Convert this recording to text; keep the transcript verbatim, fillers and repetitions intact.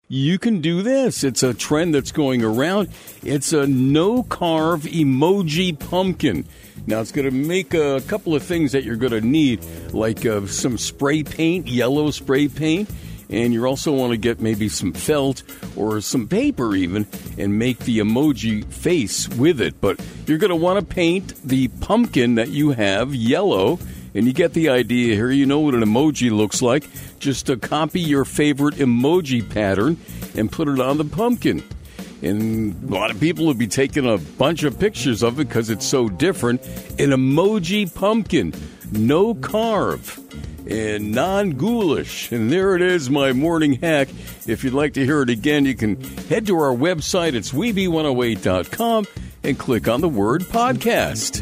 You can do this. It's a trend that's going around. It's a no-carve emoji pumpkin. Now, it's going to make a couple of things that you're going to need, like uh, some spray paint, yellow spray paint, and you also want to get maybe some felt or some paper even and make the emoji face with it. But you're going to want to paint the pumpkin that you have yellow, and you get the idea here. You know what an emoji looks like. Just to copy your favorite emoji pattern and put it on the pumpkin. And a lot of people will be taking a bunch of pictures of it because it's so different. An emoji pumpkin, no carve, and non-ghoulish. And there it is, my morning hack. If you'd like to hear it again, you can head to our website. It's weeby one oh eight dot com and click on the word podcast.